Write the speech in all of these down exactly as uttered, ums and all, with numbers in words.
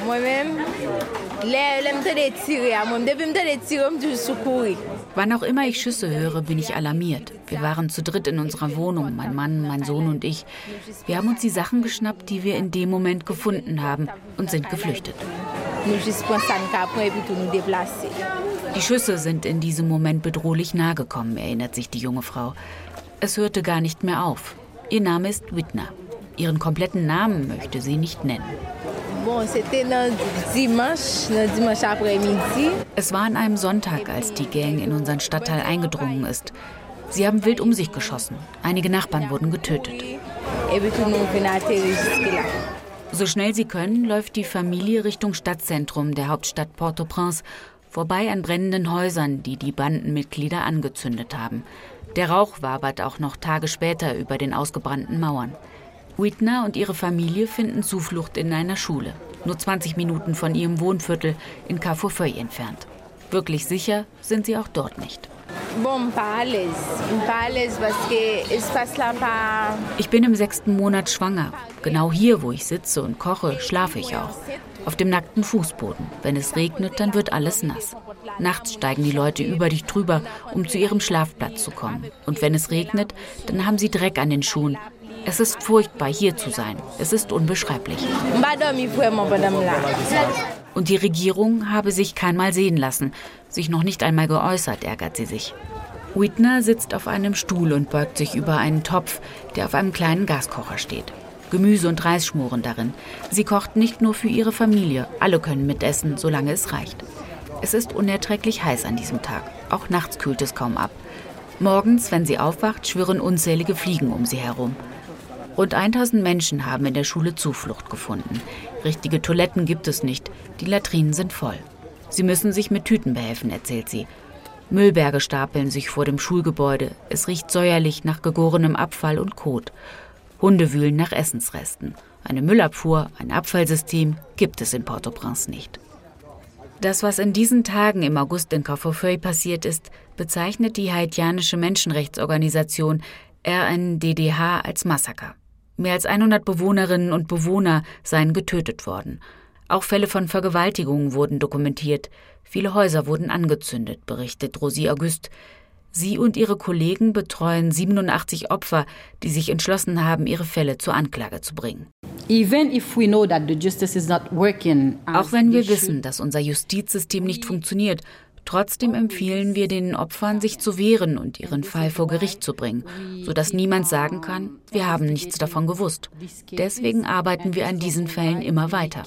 Wann auch immer ich Schüsse höre, bin ich alarmiert. Wir waren zu dritt in unserer Wohnung, mein Mann, mein Sohn und ich. Wir haben uns die Sachen geschnappt, die wir in dem Moment gefunden haben, und sind geflüchtet. Die Schüsse sind in diesem Moment bedrohlich nahe gekommen, erinnert sich die junge Frau. Es hörte gar nicht mehr auf. Ihr Name ist Whitner. Ihren kompletten Namen möchte sie nicht nennen. Es war an einem Sonntag, als die Gang in unseren Stadtteil eingedrungen ist. Sie haben wild um sich geschossen. Einige Nachbarn wurden getötet. So schnell sie können, läuft die Familie Richtung Stadtzentrum der Hauptstadt Port-au-Prince, vorbei an brennenden Häusern, die die Bandenmitglieder angezündet haben. Der Rauch wabert auch noch Tage später über den ausgebrannten Mauern. Whitner und ihre Familie finden Zuflucht in einer Schule, nur zwanzig Minuten von ihrem Wohnviertel in Carrefour entfernt. Wirklich sicher sind sie auch dort nicht. Ich bin im sechsten Monat schwanger. Genau hier, wo ich sitze und koche, schlafe ich auch. Auf dem nackten Fußboden. Wenn es regnet, dann wird alles nass. Nachts steigen die Leute über dich drüber, um zu ihrem Schlafplatz zu kommen. Und wenn es regnet, dann haben sie Dreck an den Schuhen. Es ist furchtbar, hier zu sein. Es ist unbeschreiblich. Und die Regierung habe sich keinmal sehen lassen, sich noch nicht einmal geäußert, ärgert sie sich. Whitner sitzt auf einem Stuhl und beugt sich über einen Topf, der auf einem kleinen Gaskocher steht. Gemüse und Reis schmoren darin. Sie kocht nicht nur für ihre Familie. Alle können mitessen, solange es reicht. Es ist unerträglich heiß an diesem Tag. Auch nachts kühlt es kaum ab. Morgens, wenn sie aufwacht, schwirren unzählige Fliegen um sie herum. Rund tausend Menschen haben in der Schule Zuflucht gefunden. Richtige Toiletten gibt es nicht. Die Latrinen sind voll. Sie müssen sich mit Tüten behelfen, erzählt sie. Müllberge stapeln sich vor dem Schulgebäude. Es riecht säuerlich nach gegorenem Abfall und Kot. Hunde wühlen nach Essensresten. Eine Müllabfuhr, ein Abfallsystem gibt es in Port-au-Prince nicht. Das, was in diesen Tagen im August in Carrefour passiert ist, bezeichnet die haitianische Menschenrechtsorganisation R N D D H als Massaker. Mehr als hundert Bewohnerinnen und Bewohner seien getötet worden. Auch Fälle von Vergewaltigungen wurden dokumentiert. Viele Häuser wurden angezündet, berichtet Rosie Auguste. Sie und ihre Kollegen betreuen siebenundachtzig Opfer, die sich entschlossen haben, ihre Fälle zur Anklage zu bringen. Auch wenn wir wissen, dass unser Justizsystem nicht funktioniert, trotzdem empfehlen wir den Opfern, sich zu wehren und ihren Fall vor Gericht zu bringen, sodass niemand sagen kann, wir haben nichts davon gewusst. Deswegen arbeiten wir an diesen Fällen immer weiter.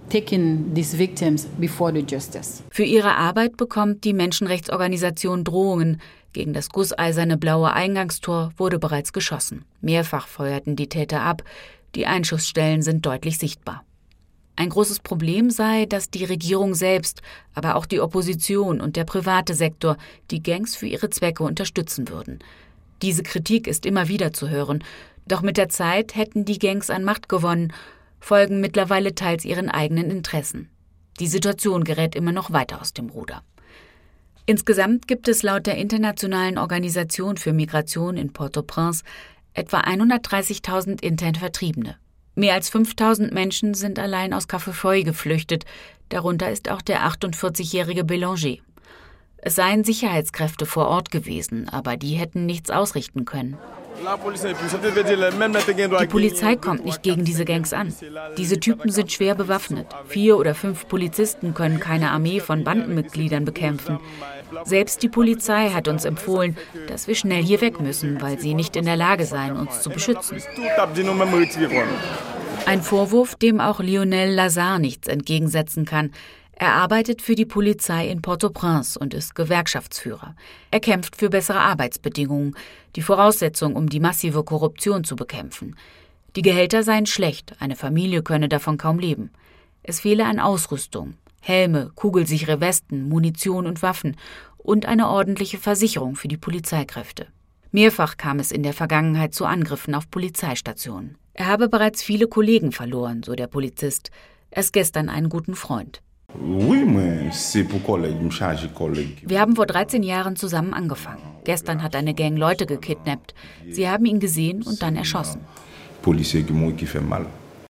Für ihre Arbeit bekommt die Menschenrechtsorganisation Drohungen. Gegen das gusseiserne blaue Eingangstor wurde bereits geschossen. Mehrfach feuerten die Täter ab. Die Einschussstellen sind deutlich sichtbar. Ein großes Problem sei, dass die Regierung selbst, aber auch die Opposition und der private Sektor die Gangs für ihre Zwecke unterstützen würden. Diese Kritik ist immer wieder zu hören. Doch mit der Zeit hätten die Gangs an Macht gewonnen, folgen mittlerweile teils ihren eigenen Interessen. Die Situation gerät immer noch weiter aus dem Ruder. Insgesamt gibt es laut der Internationalen Organisation für Migration in Port-au-Prince etwa hundertdreißigtausend intern Vertriebene. Mehr als fünftausend Menschen sind allein aus Carrefour geflüchtet, darunter ist auch der achtundvierzigjährige Bélanger. Es seien Sicherheitskräfte vor Ort gewesen, aber die hätten nichts ausrichten können. Die Polizei kommt nicht gegen diese Gangs an. Diese Typen sind schwer bewaffnet. Vier oder fünf Polizisten können keine Armee von Bandenmitgliedern bekämpfen. Selbst die Polizei hat uns empfohlen, dass wir schnell hier weg müssen, weil sie nicht in der Lage seien, uns zu beschützen. Ein Vorwurf, dem auch Lionel Lazare nichts entgegensetzen kann. Er arbeitet für die Polizei in Port-au-Prince und ist Gewerkschaftsführer. Er kämpft für bessere Arbeitsbedingungen, die Voraussetzung, um die massive Korruption zu bekämpfen. Die Gehälter seien schlecht, eine Familie könne davon kaum leben. Es fehle an Ausrüstung, Helme, kugelsichere Westen, Munition und Waffen und eine ordentliche Versicherung für die Polizeikräfte. Mehrfach kam es in der Vergangenheit zu Angriffen auf Polizeistationen. Er habe bereits viele Kollegen verloren, so der Polizist. Erst gestern einen guten Freund. Wir haben vor dreizehn Jahren zusammen angefangen. Gestern hat eine Gang Leute gekidnappt. Sie haben ihn gesehen und dann erschossen.